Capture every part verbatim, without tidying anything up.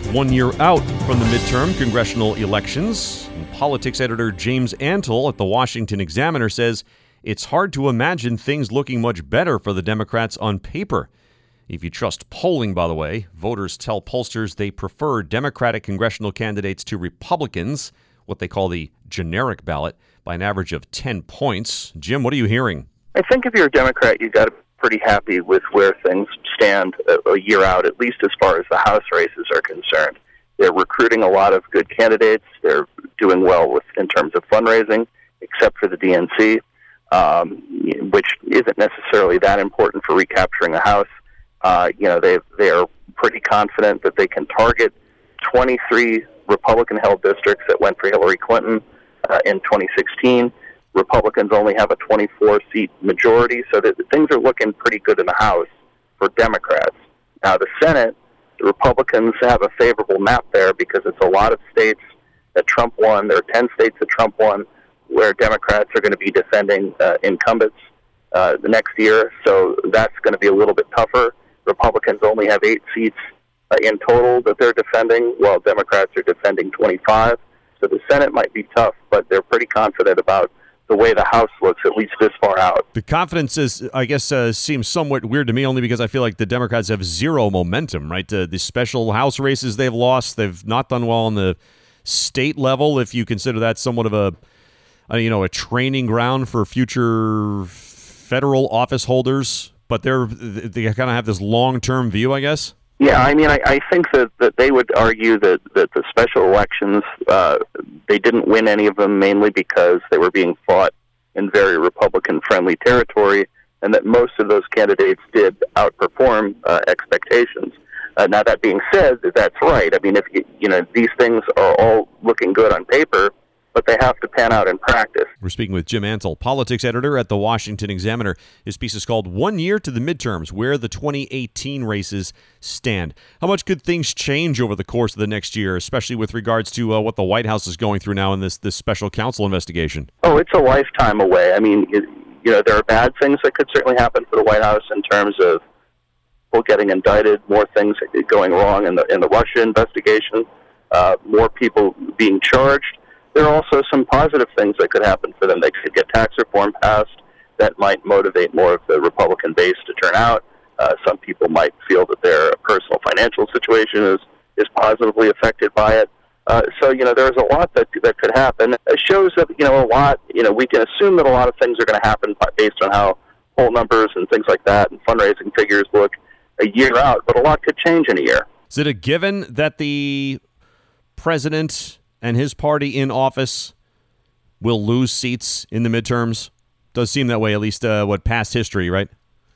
One year out from the midterm congressional elections, and politics editor James Antle at the Washington Examiner says it's hard to imagine things looking much better for the Democrats on paper. If you trust polling, by the way, voters tell pollsters they prefer Democratic congressional candidates to Republicans, what they call the generic ballot, by an average of ten points. Jim, what are you hearing? I think if you're a Democrat, you've got to be pretty happy with where things stand a, a year out, at least as far as the House races are concerned. They're recruiting a lot of good candidates. They're doing well with in terms of fundraising, except for the D N C, um, which isn't necessarily that important for recapturing the House. Uh, you know, they they are pretty confident that they can target twenty-three Republican-held districts that went for Hillary Clinton uh, in twenty sixteen. Republicans only have a twenty-four seat majority, so that things are looking pretty good in the House for Democrats. Now, the Senate, the Republicans have a favorable map there because it's a lot of states that Trump won. There are ten states that Trump won where Democrats are going to be defending uh, incumbents uh, the next year, so that's going to be a little bit tougher. Republicans only have eight seats uh, in total that they're defending, while Democrats are defending twenty-five. So the Senate might be tough, but they're pretty confident about the way the House looks, at least this far out. The confidence is, I guess, uh, seems somewhat weird to me, only because I feel like the Democrats have zero momentum, right? Uh, the special House races they've lost, they've not done well on the state level, if you consider that somewhat of a, uh, you know, a training ground for future federal office holders. But they're they kind of have this long-term view, I guess. Yeah, I mean, I, I think that, that they would argue that, that the special elections, uh, they didn't win any of them mainly because they were being fought in very Republican-friendly territory, and that most of those candidates did outperform uh, expectations. Uh, now, that being said, that's right. I mean, if you, you know, these things are all looking good on paper, but they have to pan out in practice. We're speaking with Jim Antle, politics editor at the Washington Examiner. His piece is called One Year to the Midterms, Where the twenty eighteen Races Stand. How much could things change over the course of the next year, especially with regards to uh, what the White House is going through now in this, this special counsel investigation? Oh, it's a lifetime away. I mean, it, you know, there are bad things that could certainly happen for the White House in terms of people getting indicted, more things going wrong in the, in the Russia investigation, uh, more people being charged. There are also some positive things that could happen for them. They could get tax reform passed that might motivate more of the Republican base to turn out. Uh, some people might feel that their personal financial situation is, is positively affected by it. Uh, so, you know, there's a lot that that could happen. It shows that, you know, a lot, you know, we can assume that a lot of things are going to happen based on how poll numbers and things like that and fundraising figures look a year out, but a lot could change in a year. Is it a given that the president and his party in office will lose seats in the midterms? Does seem that way, at least uh, what past history, right?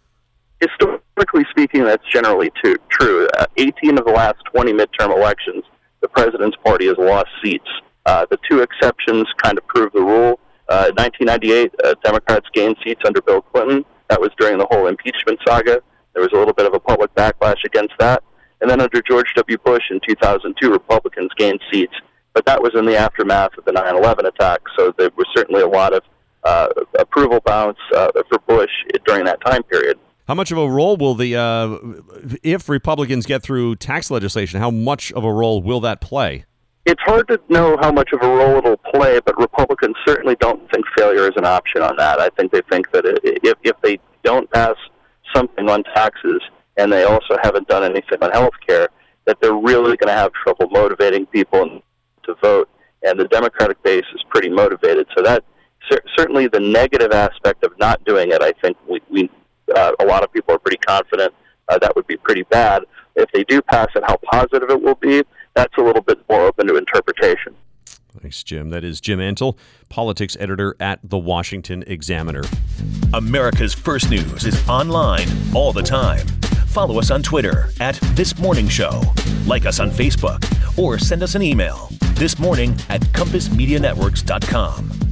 Historically speaking, that's generally too, true. Uh, eighteen of the last twenty midterm elections, the president's party has lost seats. Uh, the two exceptions kind of prove the rule. Uh, in nineteen ninety-eight, uh, Democrats gained seats under Bill Clinton. That was during the whole impeachment saga. There was a little bit of a public backlash against that. And then under George W. Bush in two thousand two, Republicans gained seats. But that was in the aftermath of the nine eleven attack, so there was certainly a lot of uh, approval bounce uh, for Bush during that time period. How much of a role will the, uh, if Republicans get through tax legislation, how much of a role will that play? It's hard to know how much of a role it'll play, but Republicans certainly don't think failure is an option on that. I think they think that if, if they don't pass something on taxes, and they also haven't done anything on health care, that they're really going to have trouble motivating people to vote, and the Democratic base is pretty motivated. So that cer- certainly the negative aspect of not doing it, I think we, we uh, a lot of people are pretty confident uh, that would be pretty bad. If they do pass it, how positive it will be, that's a little bit more open to interpretation. Thanks, Jim. That is Jim Antle, politics editor at the Washington Examiner. America's First News is online all the time. Follow us on Twitter at This Morning Show. Like us on Facebook or send us an email. This morning at compass media networks dot com.